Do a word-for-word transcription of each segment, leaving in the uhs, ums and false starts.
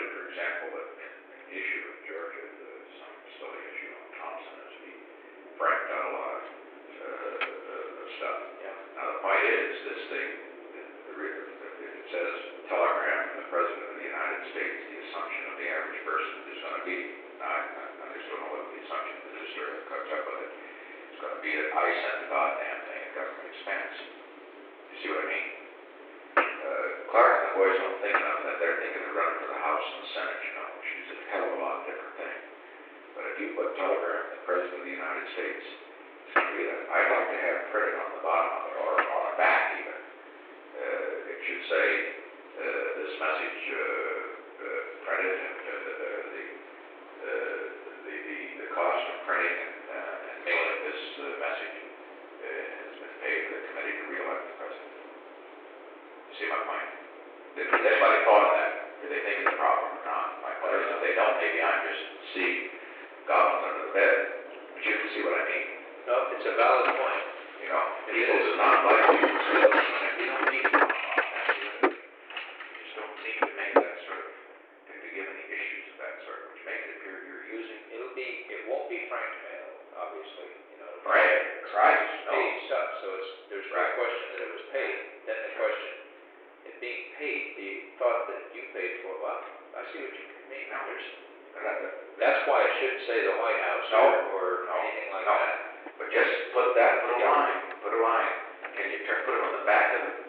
for example, that an issue in Georgia, the, some silly issue on Thompson, is he franked out a lot of uh, uh, stuff. Yeah. Now the point is, this thing, the, the, it says telegram from the President of the United States, the assumption of the average person is going to be, now I, I just don't know what the assumption is, just sort of comes up with it. It's going to be that I sent the goddamn thing at government expense. You see what I mean? Uh, Clark and the boys don't think enough that they're thinking of running for the House and the Senate, you know, which is a hell of a lot different thing. But if you put telegram from the President of the United States, it's going to be that I'd like to have printed on the bottom of it, or on the back even. Uh, it should say, uh, this message uh, uh, printed and uh, the, uh, the, the, the cost of printing and, uh, and mailing this uh, message uh, has been paid to the committee to re-elect the President. You see my point? Did anybody thought of that? Do they think it's a problem or not? My point is, if they don't, maybe I'm just seeing goblins under the bed. But you can see what I mean. No, it's a valid point. You know, people do not like people to say, we don't need to talk about that. You just don't seem to make that sort of, to give any issues of that sort, which makes it appear you're using. It'll be, it won't be franked mail, obviously. You know, Right, right, no. paid stuff, so it's, there's no Right. question that it was paid. Then the question, it being paid, the thought that you paid for, well, I see what you mean. No, there's, That's why it shouldn't say the White House No, or, or no, anything like no. that. But just put that, put a Yeah. line, put a line. Can you turn, put it on the back of it?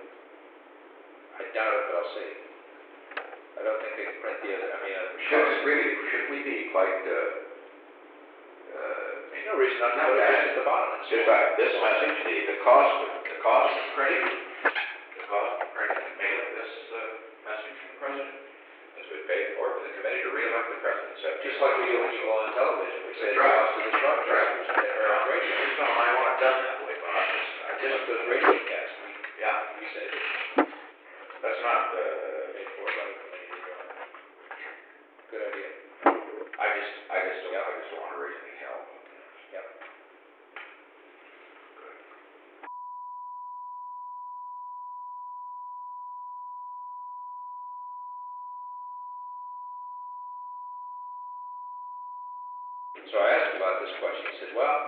I doubt it, but I'll see. I don't think they can print the other, I mean, uh, Should we really, should we be quite, uh, uh, there's no reason not to No, put it that- just at the bottom. It's just like this message, the, the cost of, the cost of printing, the cost of printing and mailing this, uh, message from the President has been paid for by the committee to re-elect the President. So just like we do when you go on television. We say the That's right. cost of this broadcast, or on radio. I just don't know why I want it done that way, but I just, I Just just, those radio casts, we, yeah, we say that that's not, uh, paid for by the committee. Good idea. I just, I just don't, I just don't want to raise any hell. Yep. So I asked him about this question. He said, well,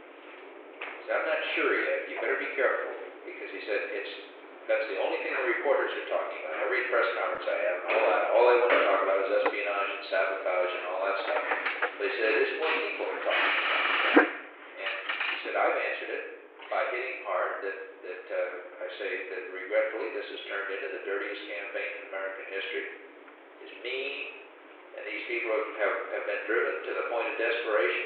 he said, I'm not sure yet. You better be careful. Because he said, it's, that's the only thing the reporters are talking about. Every press conference I have, all that, all they want to talk about is espionage and sabotage and all that stuff. But he said, it's what people are talking about. And he said, I've answered it by hitting hard that, that uh, I say that regretfully this has turned into the dirtiest campaign in American history. It's mean. And these people have, have been driven to the point of desperation.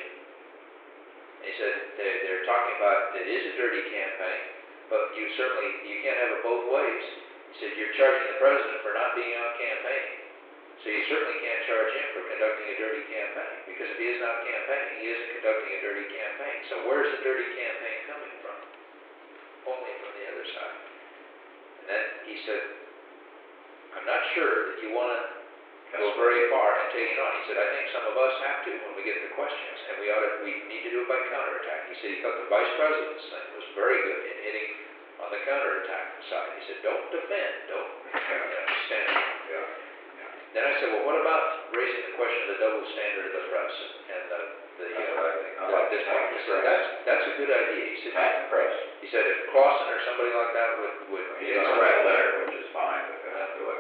And he said they're, they're talking about it is a dirty campaign, but you certainly, you can't have it both ways. He said you're charging the president for not being out campaigning. So you certainly can't charge him for conducting a dirty campaign, because if he is not campaigning, he isn't conducting a dirty campaign. So where's the dirty campaign coming from? Only from the other side. And then he said, I'm not sure that you want to go very far and take it on. He said, I think some of us have to when we get the questions, and we ought to, we need to do it by counterattack. He said he thought the vice president's thing was very good in hitting on the counterattack side. He said, don't defend, don't stand. Yeah. Then I said, well, what about raising the question of the double standard of the press and the, the, That's uh, what I think. I the like this to point? attack He the said, press. that's, that's a good idea. He said, Attack the press. he said, if Clausen or somebody like that would, would, He's going to write a letter, which is fine, but they have to do it.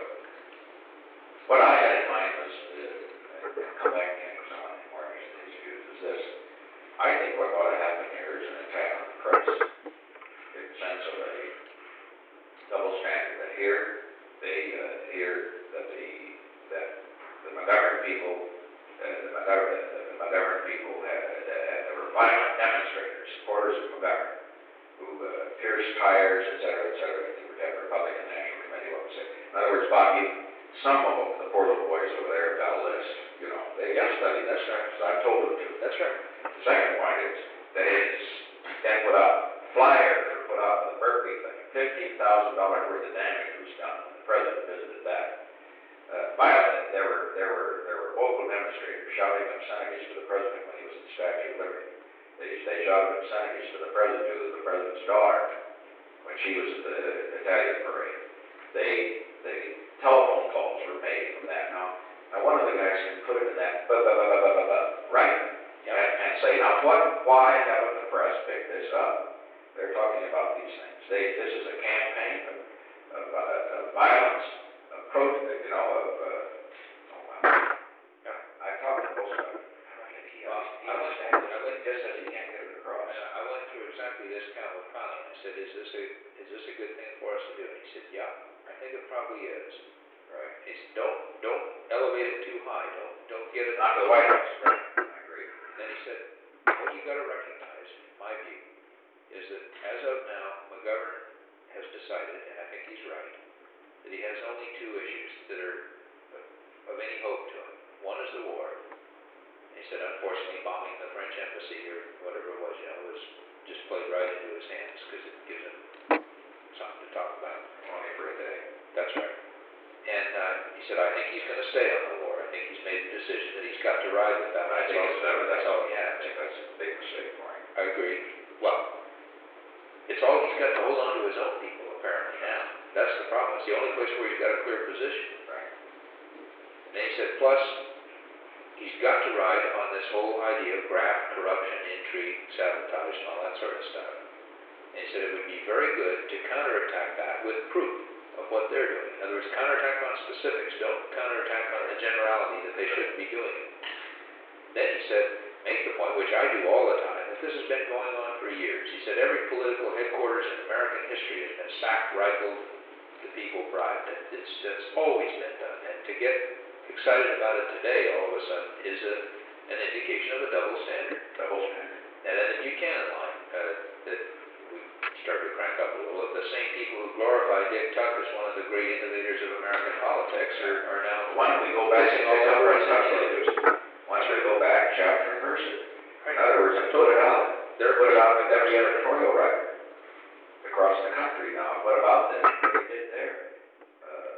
What I had in mind was, uh, come back to someone more interested in these views, is this. I think what ought to happen here is an attack on the press in the sense of a double standard. That here, they uh, hear that the that the McGovern people, uh, the McGovern, the McGovern people had, uh, there were violent demonstrators, supporters of McGovern, who uh, pierced tires, et cetera, et cetera, at the Republican National Committee. What was it? In other words, Bob, you, some of them, the poor little boys over there, got a list. You know, they got studied. That's right. So I told them to. that's right. The second point is that is they put out flyers or put out the Berkeley thing. Fifteen thousand dollars worth of damage was done when the president visited that. Uh, violent. There were there were there were vocal demonstrators shouting obscenities to the president when he was at the Statue of Liberty. They they shouted obscenities to the president, to the president's daughter, when she was at the Italian parade. They they telephone calls were made from that. Now, now one of Now, what, why haven't the press picked this up? They're talking about these things. They, this is a campaign of, of, uh, of violence, of protest, you know, of, uh, oh, wow. I talked to both of them. I think he, Well, he I went- understands, I went- he just says he can't get it across. And I went through exactly this kind of a comment. I said, is this a, is this a good thing for us to do? And he said, yeah, I think it probably is. Right? He said, don't, don't elevate it too high. Don't, don't get it. Not the White House, right? I agree. And then he said, what you gotta recognize, in my view, is that as of now, McGovern has decided, and I think he's right, that he has only two issues that are of any hope to him. One is the war. And he said, unfortunately, bombing the French embassy or whatever it was, you know, was just played right into his hands because it gives him something to talk about. Only for a day. That's right. And uh, he said, I think he's going to stay on the war. I think he's made the decision that he's got to ride with that. I think all, it's better, that's all he I has. think that's a big mistake for him. I agree. Well, it's all he's got to hold on to his own people, apparently, now. That's the problem. It's the only place where he's got a clear position. Right. And then he said, plus, he's got to ride on this whole idea of graft, corruption, intrigue, sabotage, and all that sort of stuff. And he said it would be very good to counterattack that with proof of what they're doing. In other words, counterattack on specifics. Don't counterattack on the generality that they shouldn't be doing. Then he said, make the point, which I do all the time, that this has been going on for years. He said every political headquarters in American history has been sacked, rifled, the people bribed. It, it's, it's always been done. And to get excited about it today, all of a sudden, is a, an indication of a double standard. Double standard. And then the Buchanan line uh, that we started to crank up a little, of the same people who glorify Dick Tuck as one of the great innovators of American politics are, are now Why don't we go back pissing and all tell over us us how anyway. to do it? Why don't we go back, chapter and verse it? In other words, put it out. They're Put it out in every editorial record across the country. Now, what about them? What they did there? Uh,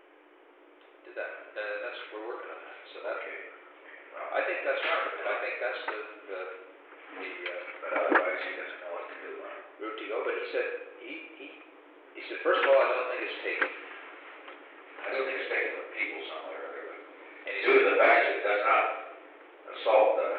did that. Uh, that's we're working on that. So that okay. Well, I think that's right. And I think that's the the, the uh, but otherwise, he doesn't know what to do. Huh? route to go. But he said he he he said first of all, I don't think it's taken. I don't think it's taking the people somewhere or other. And he Due to said, the fact that it does not assault the.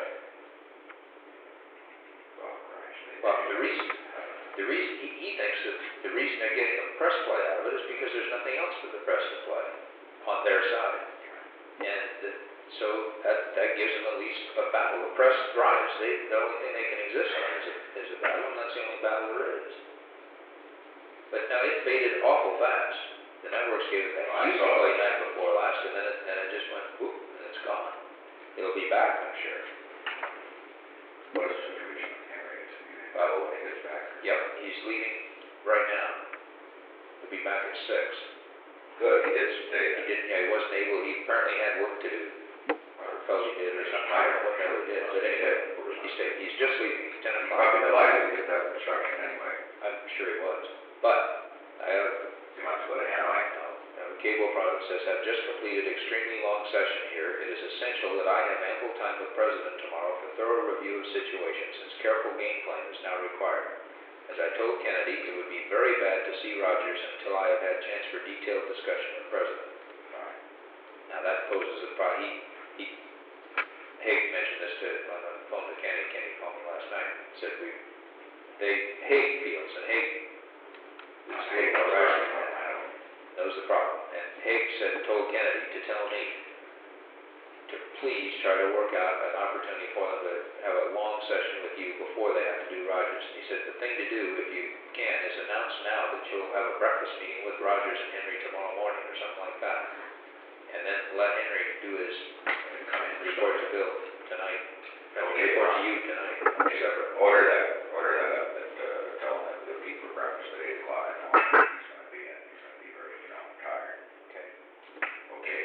Oh, Christ. they- well, the reason the reason he, he thinks that the reason they're getting a press play out of it is because there's nothing else for the press to play on their side. And the, so that, that gives them at least a battle. The press thrives. They, the only thing they can exist on is a, is a battle, and that's the only battle there is. But now it faded awful fast. The networks gave it that Oh, I huge saw play it. night before last, and then it, then it just went whoop, and it's gone. It'll be back, I'm sure. What is the situation with Henry? Uh, when he gets back. Yep, he's leaving right now. He'll be back at six. Good, he did stay. He didn't, yeah, he wasn't able, he apparently had work to do. Or felt he did or something, I don't know what the hell he did, but anyway, he stayed, he's just leaving, he's ten He's o'clock. probably delighted to get that instruction anyway. I'm sure he was. But, I have, He wants to go to Hanoi. uh, uh, Cable Product says, have just completed extremely long session here. It is essential that I have ample time with President tomorrow for thorough review of situation, since careful game plan is now required. As I told Kennedy, it would be very bad to see Rogers until I have had a chance for detailed discussion with President. Now that poses a problem. He, he, Haig mentioned this to, on the phone to Kenny. Kenny called me last night. Said we, they, Haig feels, and Haig is a little more rational man, knows the problem. And Haig said, told Kennedy to tell me to please try to work out an opportunity for them to have a long session with you before they have to do Rogers. And he said the thing to do, if you can, is announce now that you'll have a breakfast meeting with Rogers and Henry tomorrow morning or something like that. And then let Henry do his report to Bill tonight. And Okay, report to Ron. you tonight. Okay, Separate. order that, order that up, and, uh, tell him that we'll keep for breakfast at eight o'clock. I know he's gonna be in, he's gonna be very, you know, tired. Okay. Okay.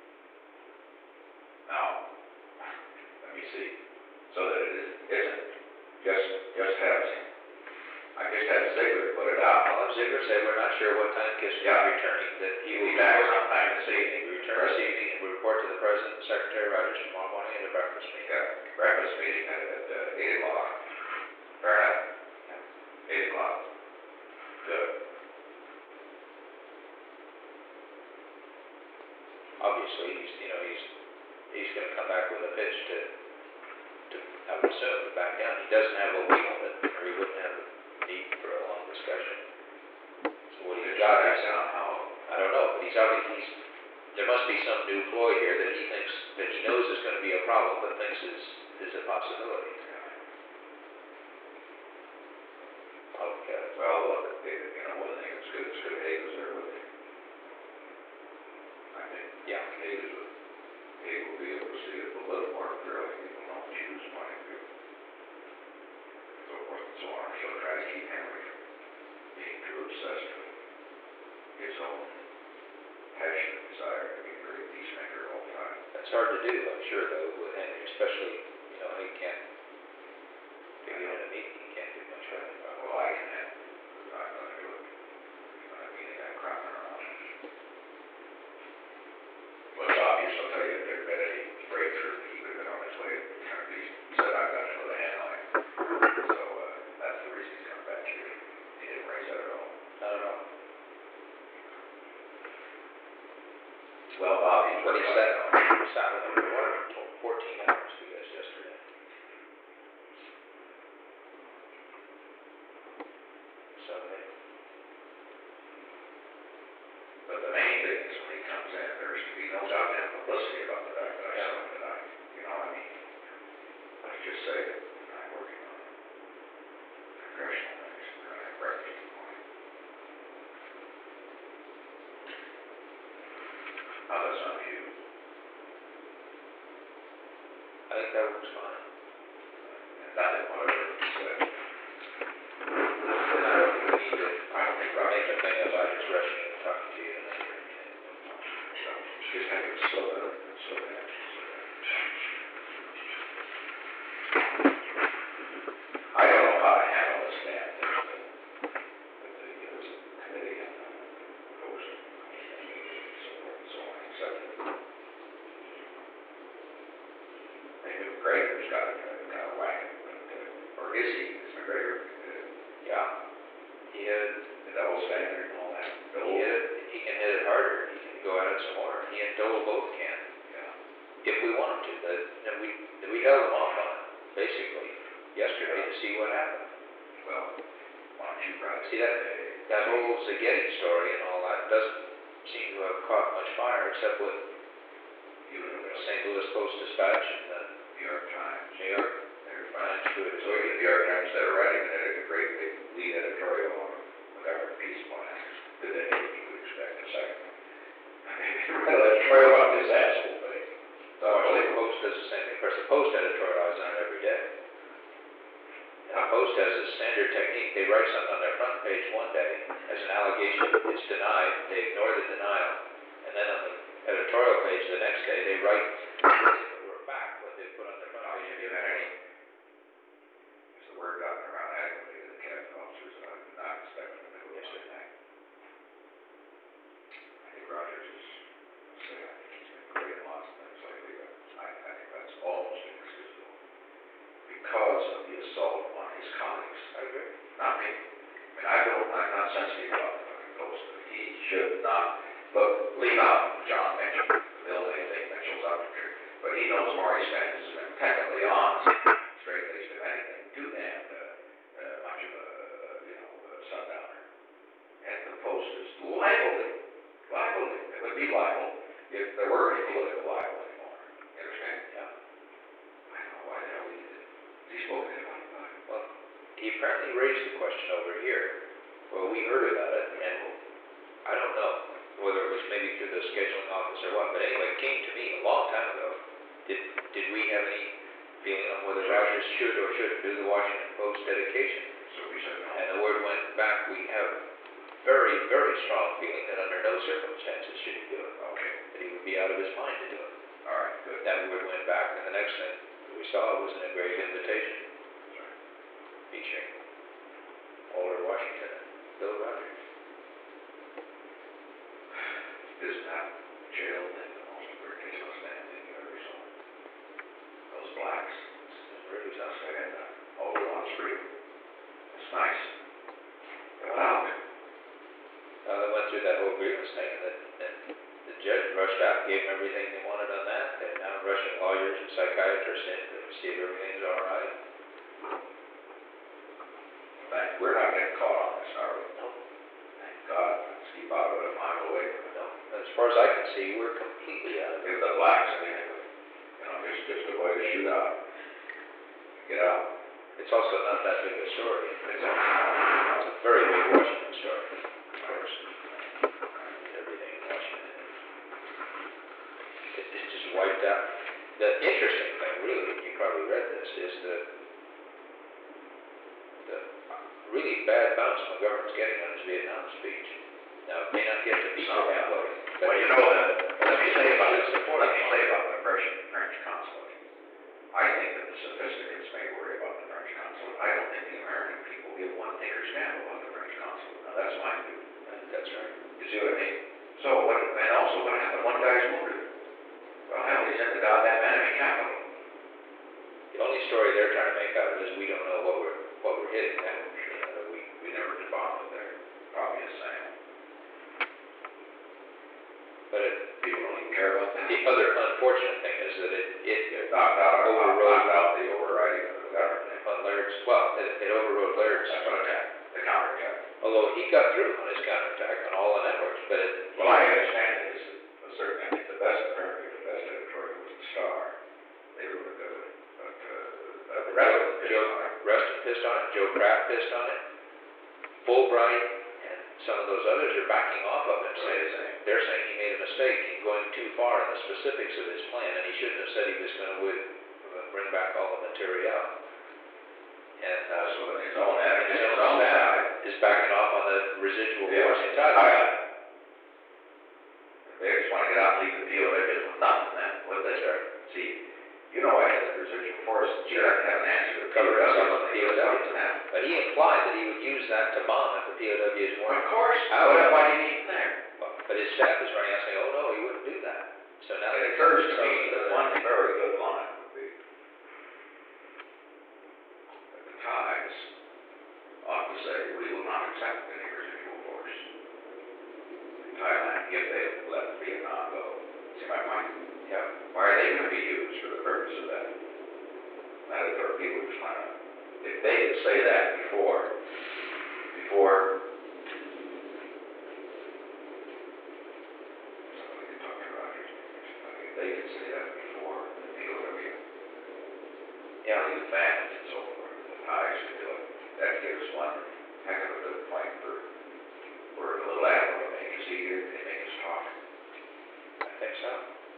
Now, let me see, so that it is- isn't just, just have, I just had Ziegler put it out. I'll have Ziegler say we're not sure what time Kissinger Yeah. is returning, that he He'll will be back sometime this He evening. will return this evening and will report to the President and Secretary Rogers tomorrow morning at a breakfast meeting. Yeah, breakfast meeting at, at uh, eight o'clock. Fair enough? Eight o'clock. Good. Obviously, he's, you know, he's, he's gonna come back with a pitch to, to I would assume, to back down. He doesn't have what we wanted, or he wouldn't have the need for a long discussion. So what he's got is, down how, I don't know, but he's obviously, he's, there must be some new ploy here that he thinks, that he knows is gonna be a problem, but thinks is, is a possibility. Okay. well, look, David, you know, one thing that's good, it's good Hague was there with you. I think. Yeah. Hague is, Hague will be able to see it a little more clearly, people don't choose point of view. So forth and so on, she'll try to keep Henry from being too obsessed with his own passionate desire to be a great peacemaker all the time. That's hard to do, I'm sure, though, with Henry, especially, you know, he can't, if you get in a meeting, he can't do much right. Well, I can have, I'm gonna do it. You know, I mean, I'm crying around. Well, it's obvious, I'll tell you, if there'd been any breakthrough, he would have been on his way. He said, I've got to go to Hanoi. So, uh, that's the reason he's coming back here. He didn't raise that at all. I don't know. Well, Bobby, What he said, he sat with him for what, fourteen hours, you guys, yesterday. So, they, but the main thing is when he comes in, there's to be no goddamn publicity about the fact that I saw him tonight. You know what I mean? Let's just say that I'm working on congressional things. We're gonna have breakfast in the morning. How does that sound to you? I think that works fine. And nothing, whatever he said. And I don't think we need to I don't think make Roger. a thing about just rushing and talking to you tonight or anything. Just think it's slow down, slow down, slow down. I don't know how to handle this damn thing with the, with the, uh, committee and the host and so forth and so on, except maybe McGregor's got it, uh, got a whack, but, uh, or is he, is McGregor, uh, Yeah. He hit it, the double standard and all that? he hit it, he can hit it harder, he can go at it some more. He and Dole both can, Yeah. if we want him to. But, and we, we held him off on it, basically, yesterday to see what happened. Well, why don't you write it? See that, that whole Zagetti story and all that doesn't seem to have caught much fire except with You and the Saint Louis Post-Dispatch and the New York Times. New York They're fine. Times to it as So well. the New York Times, they're writing it, a great big lead editorial on the government peace plan. Good idea, you would expect a second. An editorial on this asshole thing. The Washington Post does the same thing. Of course, the Post editorializes on it every day. And the Post has a standard technique. They write something on their front page one day as an allegation. It's denied. They ignore the denial. And then on the editorial page the next day, they write as if it were a fact what they put on their front page. Have you had any? Has the word gotten around adequately to the cabinet officers that I did not expect them to do Yes, sir. that? I think Rogers is, say, I think he's been great in lots of things lately, but I, I think that's almost inexcusable. Because of the assault on his colleagues. I agree. Not me. I mean, I don't, I'm not sensitive about the fucking Post, but he should not, look, leave out John Mitchell, Bill, they think Mitchell's up to here, but he knows Maurice Spence has been technically honest, straight-laced, if anything, too damn, uh, uh, much of a, uh, you know, a sundowner. And the Post is libel, libel, it would be libel if there were any political libel anymore. You understand? Yeah. I don't know why the hell he did it. He spoke to anybody about it. Well, he apparently raised the question over here. Well, we heard about it, and I don't know whether it was maybe through the scheduling office or what, but anyway, it came to me a long time ago. Did, did we have any feeling on whether Rogers should or shouldn't do the Washington Post dedication? So we said no. And the word went back, we have very, very strong feeling that under no circumstances should he do it. Okay, That he would be out of his mind to do it. all right, good. That word went back, and the next thing we saw was an engraved invitation featuring Walter Washington and Bill Rogers. Isn't that jail thing the most ridiculous damn thing you ever saw? Those blacks, It's really tough. saying that all we want is freedom. It's nice. They went out. Uh, they went through that whole grievance thing, and the, and the judge, rushed out, gave them everything they wanted on that, and now rushing lawyers and psychiatrists in to see if everything's all right. Thank, we're not getting caught on this, are we? No. Thank God, let's keep out of it, a mile away from it. No, as far as I can see, we're completely out of it. If the blacks in it, you know, just, just a way to shoot out. Get out. It's also not that big a story. It's a, It's a very big Washington story, of course. Everything in Washington. It, it just wiped out. The interesting thing, really, you probably read this, is the the really bad bounce McGovern's getting on his Vietnam speech. Now, it may not get to be so halfway. well, you know that, let me say about it, support. let me say about the French, French consulate. I think that the sophisticates may worry about the French consulate. I don't think the American people give one tinker's damn about the French consulate. Now, that's my view. That's right. You see what I mean? So, what, and also what happened? One guy's wounded. Well, hell, he's in the goddamn enemy capital. The only story they're trying to make out of it is we don't know what we're what we're hitting now. You know, that we We never did bomb it there. Probably the same. but it, People don't even care about that. the other unfortunate thing is that it it It knocked out, Overrode. knocked out the overriding of the government. on Laird's well, it, it overrode Laird's That's what attack. attack, the counterattack. Although he got through on his counterattack on all the networks, but it, Well, I understand it is a certain, I think the best, apparently the best editorial was the Star. They were good, but, uh, but the rest of it pissed Joe on it. Reston pissed on it, Joe Pratt pissed on it, Fulbright and some of those others are backing off of it, What are saying they saying? they're saying he made a mistake in going too far in the specifics of his plan, and he shouldn't have said he was going to bring back all the material. And uh, Also, in his own, ad- his his own own staff side. is backing off on the residual Yeah. force I- entitlement. They just want to get out and leave the P O Ws with nothing then, what they are. See, you know I had the residual force, you have to have an answer to Cover us up on the P P O O Ws. Ws. But he implied that he would use that to bomb if the P O Ws weren't. Of course, Out. what why do you need them there? But his staff is running out saying, oh no, he wouldn't do that. So now It they occurs to so me that they're- one very good line would be that the Thais ought to say, we will not accept any residual force in Thailand if they let Vietnam go. See my point? Yeah. Why are they going to be used for the purpose of that? Now, if there are people who trying to, if they could say that before, before somebody could talk to Rogers, if they could say that before the P O W, Yeah. the families and so forth, the Thais could do it. That gives one heck of a good point for, for a little admiral, they can see here, they make us talk. I think so.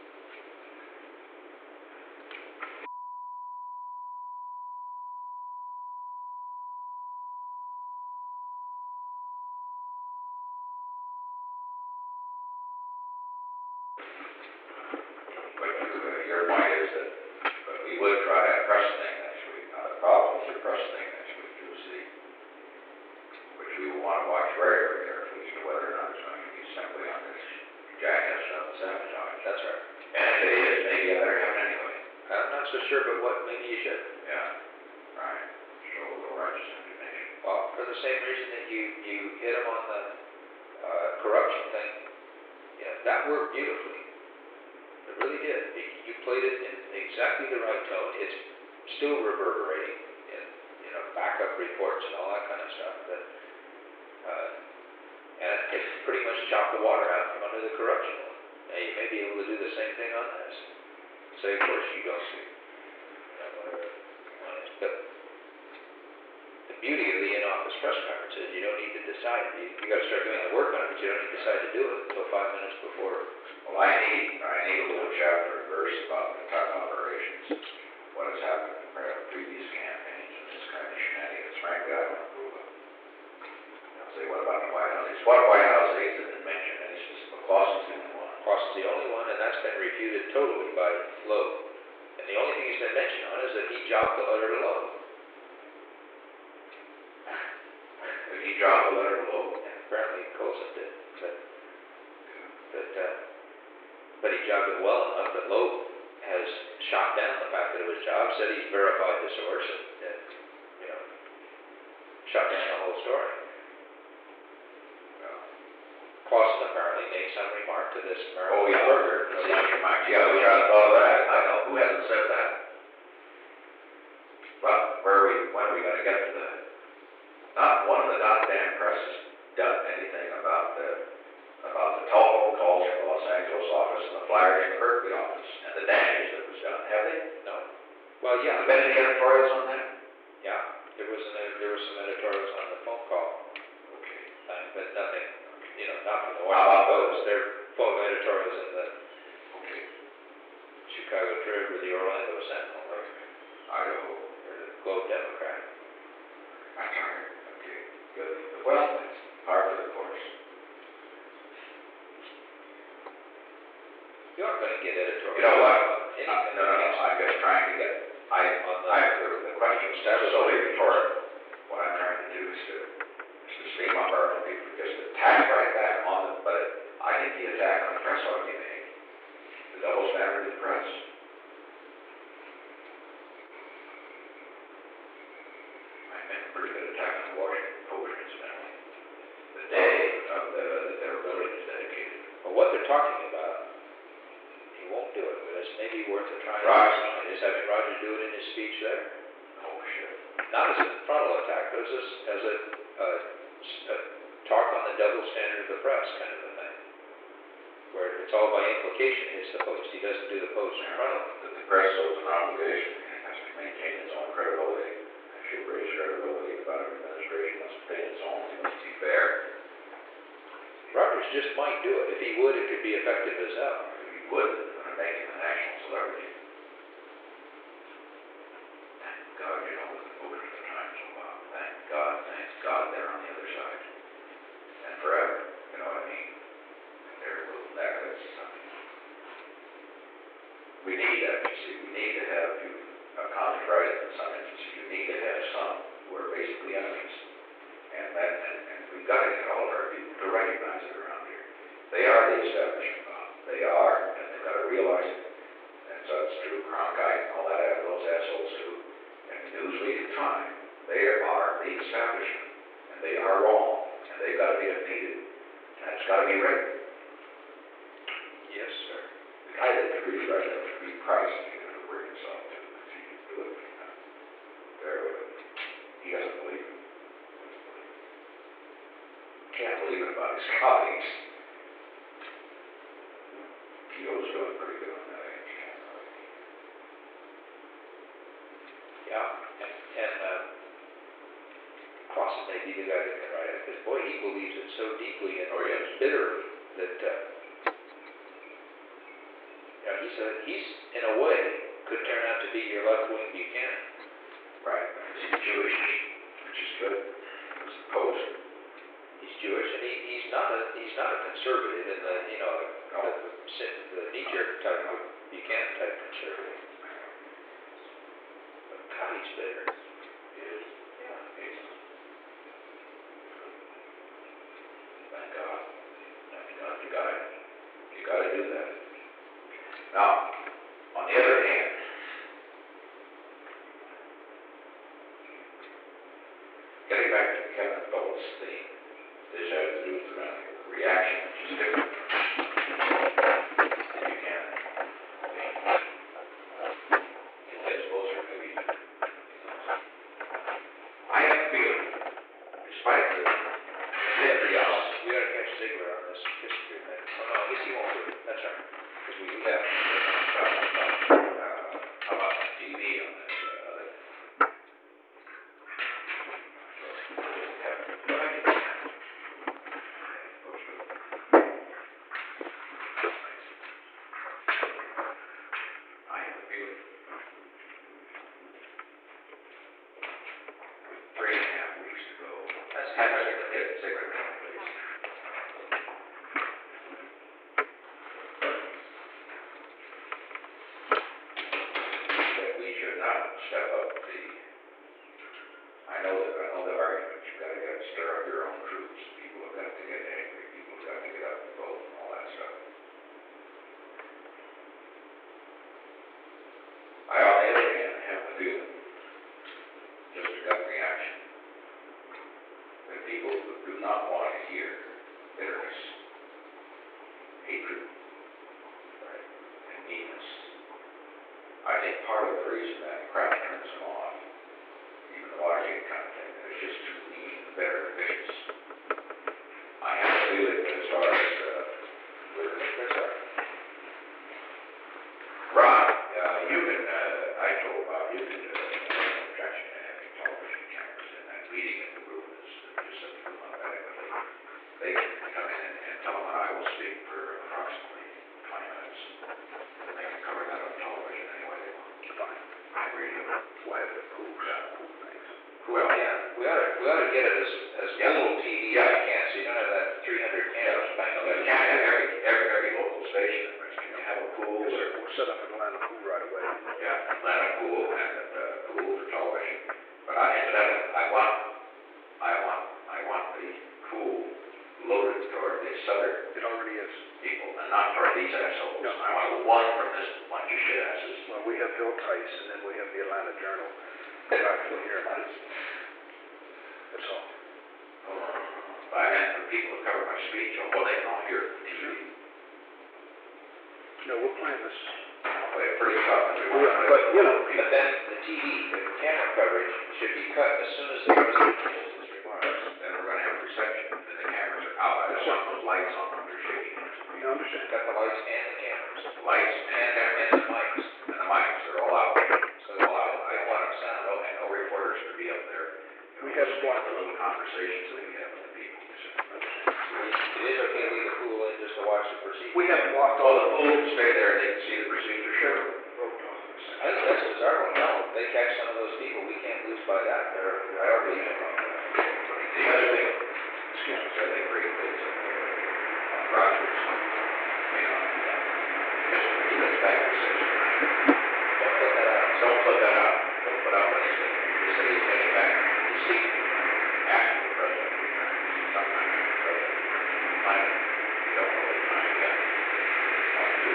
But uh, your point is that, but we would try a press thing next week. Now, the problem with the press thing next week is the, which we will want to watch very, very carefully as to whether or not it's going to be simply on this jackass stuff and sabotage. That's right. And if it is, maybe I better have it anyway. I'm not so sure, but what, maybe you should. Yeah, right. Show a little righteous indignation. Well, for the same reason that you, you hit him on the uh, corruption thing, you know, that worked beautifully. It really did. You- You played it in exactly the right tone. It's still reverberating in, you know, backup reports and all that kind of stuff. But, uh, and it pretty much chopped the water out from under the corruption one. Now, you may be able to do the same thing on this. Say, of course, you don't see, you know, whatever one is. But the beauty of the in-office press conference is you don't need to decide. You, you got to start doing the work on it, but you don't need to decide to do it until five minutes before. Well, I need, I need a little chapter and verse about the type operations, what has happened in pre- previous campaigns, and this kind of shenanigans. Frankly, I don't approve of. I'll say, what about the White House aides? What White House aides have been mentioned? Any specific? Clausen's the only one. Clausen's the only one, and that's been refuted totally by Loeb. And the only thing he's been mentioned on is that he jobbed the letter to Loeb. Did he drop the letter below? And apparently Coulson did, but, but, uh, but he jobbed it well enough that Loeb has shot down the fact that it was jobbed, said he's verified the source, and, and you know, shot down the whole story. Well, Clausen apparently made some remark to this Oh, Maryland yeah. burger. That's not your mind. Yeah, we haven't thought of that. I know. Who hasn't said that? But where are we, when are we gonna get to that? Not one of the goddamn press has done anything about the, about the telephone calls from the Los Angeles office and the flyers from the Berkeley office and the damage that was done. Have they? No. Well, yeah. Have there been any editorials on that? Yeah. There was an, there were some editorials on the phone call, Okay. uh, but nothing, you know, not from the How about Washington Post. those? There are phone editorials in the Okay. Chicago Trib or the Orlando Sentinel or, Idaho. or the Globe Democrat. That's all right. Okay. Good. Well, that's par for the course. You aren't going to get editorial. You know what? on Uh, anything no, no, no. against- I'm just trying to get. I, On the- I, the, the question is solely rhetorical. What I'm trying to do is to, is to speak my heart and people just attack right back on the, but I think the attack on the press ought to be made. The double standard of the press. I make a pretty good attack on the Washington Post, incidentally. The day of the, that their village is dedicated. Well, what they're talking about, he won't do it, but it's maybe worth a try. Right. Is having Roger do it in his speech there. Oh, shit. Not as a frontal attack, but as a, as a, uh, s- a talk on the double standard of the press kind of a thing. Where it's all by implication, it's the Post. He doesn't do the Post in front of him. That the press owes an obligation, it has to maintain its own credibility. It should raise credibility about an administration, must pay its own, it must be fair. Rogers just might do it. If he would, it could be effective as hell. If he would, it's going to make him a national celebrity. Thank God you know what the voters of the Times are about. Thank God, thank God they're on the other side. And forever, you know what I mean? They're little necklace. We need that, you see, we need to have, you, uh, Conley right in some instances, you need to have some who are basically enemies. And that, and, and we've got to get all of our people to recognize it around here. They are the establishment, Bob. They are, and they've got to realize it. And so it's true, Cronkite and all that, those assholes too. And Newsweek and Time, they are the establishment. And they are wrong. And they've got to be defeated. And it's got to be written. Yes, sir. The guy that could read right up to read Price, he could work himself to, if he could do it. Bear with him. He doesn't believe it. Can't believe it about his colleagues. Keogh's doing pretty good on that age. Yeah. And, and uh, Clausen may be the guy that can write it, because boy, he believes it so deeply and Oh, yes. bitterly that, uh, you know, he's a, he's, in a way, could turn out to be your left-wing Buchanan. Right. He's Jewish, which is good. He was the Post. He's Jewish, and he, he's not a, he's not a conservative in the, you know, No. the, the, the knee-jerk type of Buchanan type conservative. But God, he's bitter. He is. Yeah. He's. Thank God. Thank God you got it. You got to do that. Now, on the other hand, getting back to Kevin Phillips' theme, this has to do with the reaction, which is different. If you can. It gets closer, maybe. I have a feeling, despite the history of We gotta catch Ziegler on this history thing. Oh, no, I guess he won't do it. That's right. Because we do Yeah. that. Uh, how about the T V on this? Uh, I have a feeling. Three and a half weeks to go. That's Have happening. a get cigarette down, please. That we should not step up the, I know that, I know the argument, you've got to get, stir up your own troops, people have got to get angry, people have got to get up and vote and all that stuff. I, on the other hand, have the feeling, just a gut reaction, that people who do not want to hear bitterness I think part of the reason that crowd turns them off, even the Watergate kind of thing, it's just too lean, better vicious. I have a feeling that as far as, uh, with Chris, Ron, uh, you can, uh, I told Bob, you can, uh, objection to having television cameras in that meeting in the room is just something to look at, but they, they can come in and, and tell them that I will speak for approximately twenty minutes. And they can cover that on television any way they want. Fine. I radio. Why have the cool, yeah, cool things. Well, Yeah, we ought to, we ought to get it as, as Yeah. little T V Yeah. as we can, so you don't have that three hundred cameras back you there. can't have every, every, every local station in Richmond, you have a pool, We'll or, we'll set up an Atlanta pool right away. yeah, Atlanta pool and, uh, pool for television. But I, incidentally, I want, I want, I want the pool loaded toward the southern It already is. people, and not toward these assholes. No. I want one from this bunch of shit asses. Well, we have Bill Tice, and then we have the Atlanta Journal, right from here. That's all. I meant for people to cover my speech, oh, well, they can all hear it on T V. No, we're playing this. I'll play it pretty tough, and we want to play But, it you know, for But people. then the T V, the camera coverage should be cut as soon as the president finishes his remarks. Then we're gonna have a reception, and the cameras are out, I don't want those lights on when they're shaking. you understand. Cut the lights and the cameras, The lights and and, cameras, and the mics, and the mics, they're all out. so They're all out, that I don't want them sound, no, and no reporters to be up there. We have blocked the little conversations that we have with the people. it is okay to leave the pool in just to watch the procedure. We have blocked Well, all the the pool can stay there, they can see the procedure, sure. I think that's bizarre, well, no, if they catch some of those people, we can't lose by that, they're, I already know. The other thing, excuse me, sir, they break things up there. On Rogers, you know, just, he gets back to six or nine. Don't put that out. Don't put that out, don't put out anything, just say he's getting back to the seat after the president returns, sometime after the president returns. Time, we don't know the time yet. Want to do.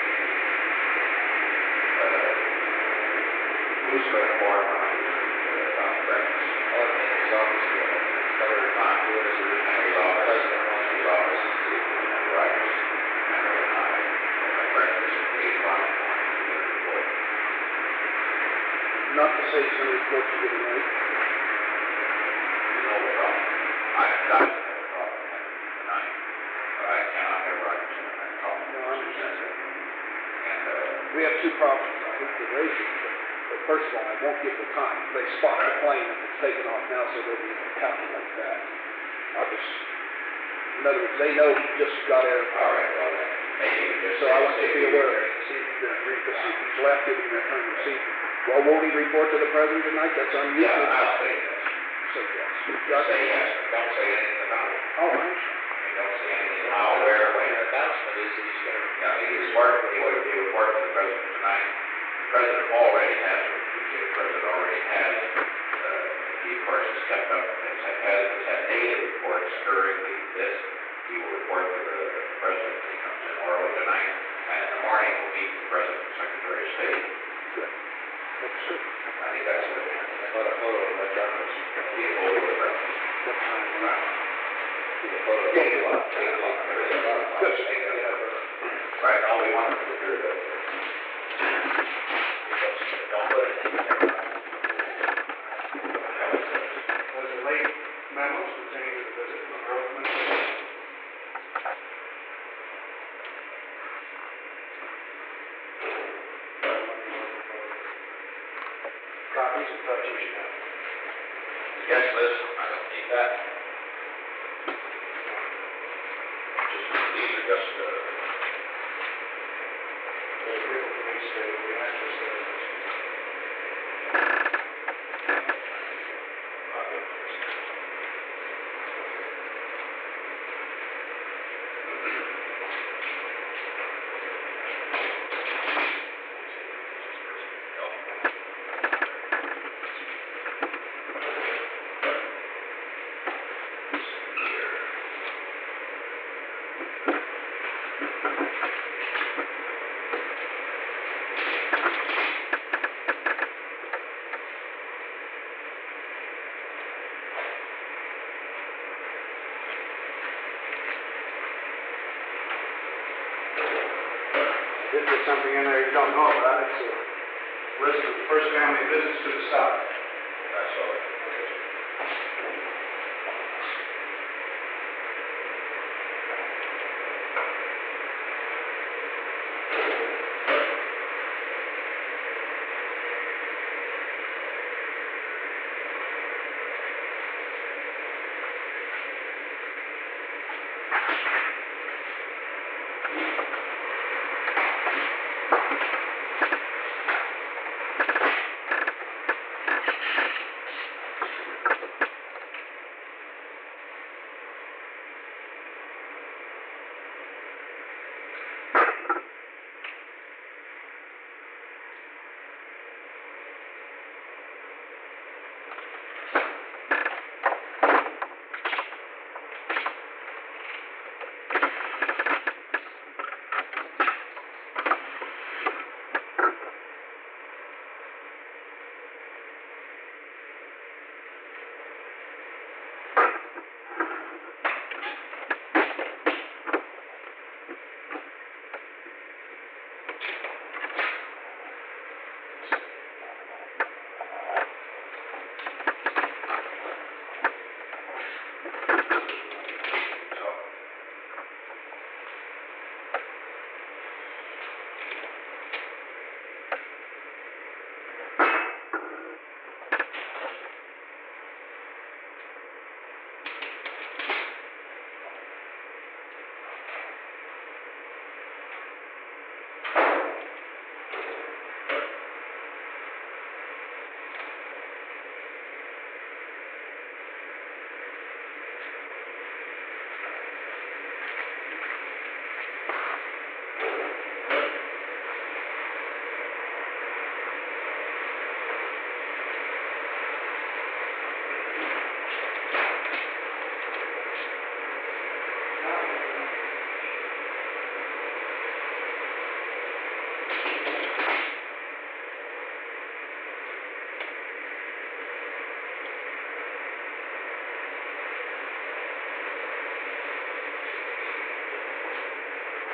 But, uh, who's going to warn Rogers about breakfast? All in his office, you know, cover it, not do it as a return, His the office, president wants his his office office. is at Rogers, and at nine, at breakfast at eight o'clock in the morning, to get a report. Not to say some reports are getting late. No problem. I've got to have a problem tonight, but I cannot have Rogers in that problem. No, I understand. And, uh, We have two problems. I hate to raise it, but, but first of all, I won't give the time. They spot the plane and it's taken off now, so they'll be able to calculate that. I'll just, in other words, they know he just got air. all right, well, then, maybe we just. So I want you to be aware of it. See, the, the, he's left it in return receipt. Well, won't he report to the president tonight? That's Yeah, unusual. I'll say yes. So, yes. Just say yes, but don't say anything about it. Oh, I understand. And don't say anything how, where, The when. announcement is that he's gonna, Yeah, he reported, he would, he would report to the president tonight. The president already has, the president already has, uh, he of course has kept up, has, has, has had daily reports during the, this. He will report to the president when he comes in orally tonight, and in the morning we'll meet with the president and secretary of state. Good. That's good. I think that's good. and let a photo of my breakfast. Be a photo of the breakfast. What time? Right. Take a photo. Eight o'clock, eight o'clock, everything. Good. Make it up. Right, all we want to do is, don't put it in there. Was it late memos pertaining to the visit from Earthman? Copies of thought you should have. Yes, Liz, I don't need that. Just, these are just, uh, The agreement for each state, the actual state. If there's something in there you don't know about, it's, uh, list of first family visits to the south. I saw it.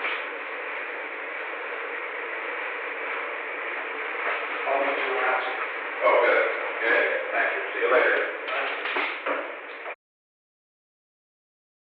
All that you ask.